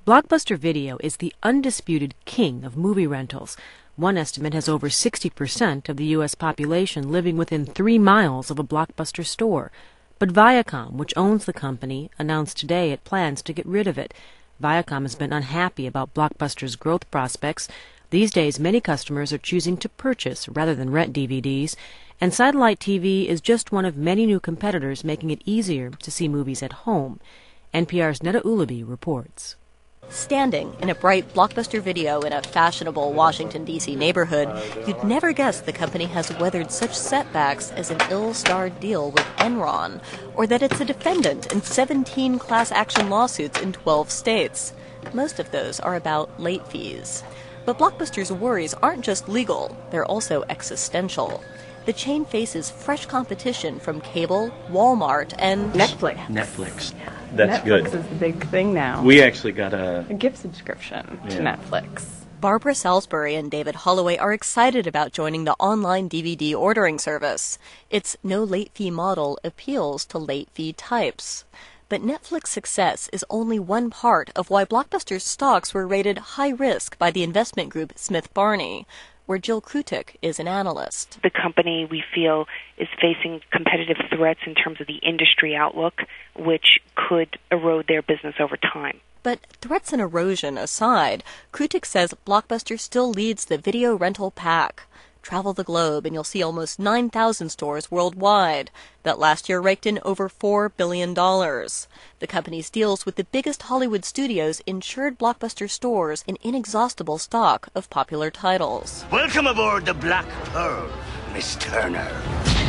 Blockbuster Video is the undisputed king of movie rentals. One estimate has over 60% of the U.S. population living within 3 miles of a Blockbuster store. But Viacom, which owns the company, announced today it plans to get rid of it. Viacom has been unhappy about Blockbuster's growth prospects. These days, many customers are choosing to purchase rather than rent DVDs, and satellite TV is just one of many new competitors making it easier to see movies at home. NPR's Neda Ulaby reports. Standing in a bright Blockbuster Video in a fashionable Washington, D.C. neighborhood, you'd never guess the company has weathered such setbacks as an ill-starred deal with Enron, or that it's a defendant in 17 class action lawsuits in 12 states. Most of those are about late fees. But Blockbuster's worries aren't just legal, they're also existential. The chain faces fresh competition from cable, Walmart, and Netflix. That's Netflix good. Netflix is the big thing now. We actually got a gift subscription to Netflix. Barbara Salisbury and David Holloway are excited about joining the online DVD ordering service. Its no late fee model appeals to late fee types. But Netflix's success is only one part of why Blockbuster's stocks were rated high risk by the investment group Smith Barney, where Jill Krutik is an analyst. The company, we feel, is facing competitive threats in terms of the industry outlook, which could erode their business over time. But threats and erosion aside, Krutik says Blockbuster still leads the video rental pack. Travel the globe and you'll see almost 9,000 stores worldwide that last year raked in over $4 billion. The company's deals with the biggest Hollywood studios ensured Blockbuster stores an inexhaustible stock of popular titles. Welcome aboard the Black Pearl, Miss Turner.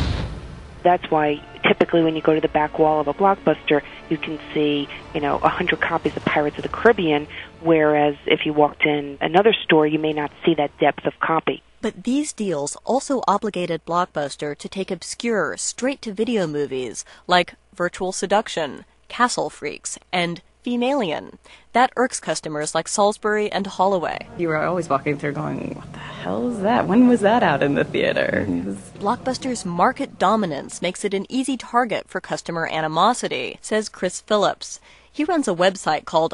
That's why typically when you go to the back wall of a Blockbuster, you can see, 100 copies of Pirates of the Caribbean, whereas if you walked in another store, you may not see that depth of copy. But these deals also obligated Blockbuster to take obscure, straight-to-video movies like Virtual Seduction, Castle Freaks, and Femalien. That irks customers like Salisbury and Holloway. You were always walking through going, what the hell is that? When was that out in the theater? Blockbuster's market dominance makes it an easy target for customer animosity, says Chris Phillips. He runs a website called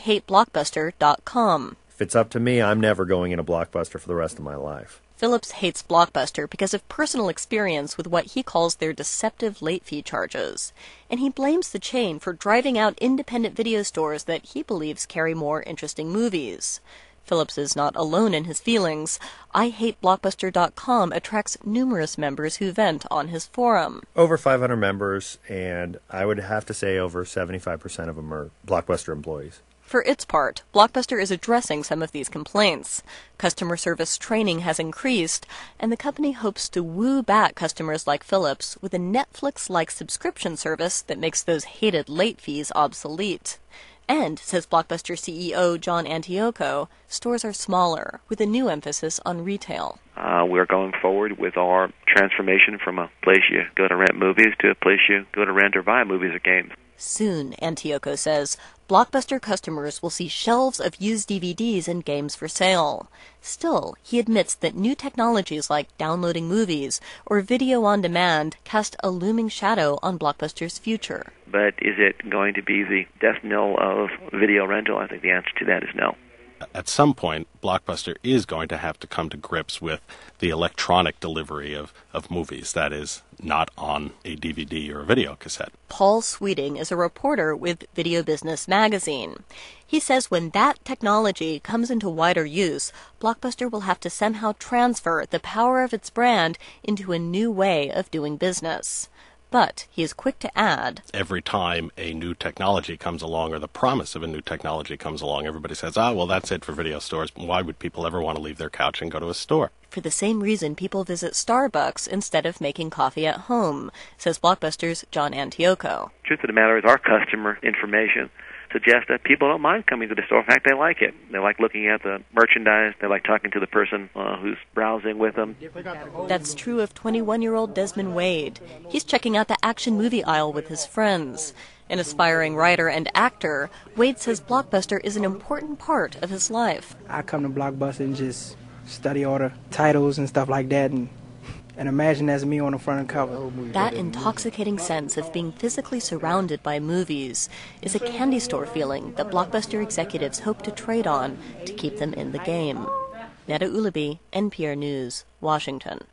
IHateBlockbuster.com. If it's up to me, I'm never going in a Blockbuster for the rest of my life. Phillips hates Blockbuster because of personal experience with what he calls their deceptive late fee charges. And he blames the chain for driving out independent video stores that he believes carry more interesting movies. Phillips is not alone in his feelings. IHateBlockbuster.com attracts numerous members who vent on his forum. Over 500 members, and I would have to say over 75% of them are Blockbuster employees. For its part, Blockbuster is addressing some of these complaints. Customer service training has increased, and the company hopes to woo back customers like Phillips with a Netflix-like subscription service that makes those hated late fees obsolete. And, says Blockbuster CEO John Antioco, stores are smaller, with a new emphasis on retail. We're going forward with our transformation from a place you go to rent movies to a place you go to rent or buy movies or games. Soon, Antioco says, Blockbuster customers will see shelves of used DVDs and games for sale. Still, he admits that new technologies like downloading movies or video on demand cast a looming shadow on Blockbuster's future. But is it going to be the death knell of video rental? I think the answer to that is no. At some point, Blockbuster is going to have to come to grips with the electronic delivery of movies, that is, not on a DVD or a video cassette. Paul Sweeting is a reporter with Video Business Magazine. He says when that technology comes into wider use, Blockbuster will have to somehow transfer the power of its brand into a new way of doing business. But he is quick to add, every time a new technology comes along or the promise of a new technology comes along, everybody says, well, that's it for video stores. Why would people ever want to leave their couch and go to a store? For the same reason people visit Starbucks instead of making coffee at home, says Blockbuster's John Antioco. Truth of the matter is our customer information suggests that people don't mind coming to the store. In fact, they like it. They like looking at the merchandise. They like talking to the person who's browsing with them. That's true of 21-year-old Desmond Wade. He's checking out the action movie aisle with his friends. An aspiring writer and actor, Wade says Blockbuster is an important part of his life. I come to Blockbuster and just study all the titles and stuff like that and And imagine that's me on the front cover. That intoxicating sense of being physically surrounded by movies is a candy store feeling that Blockbuster executives hope to trade on to keep them in the game. Neda Ulaby, NPR News, Washington.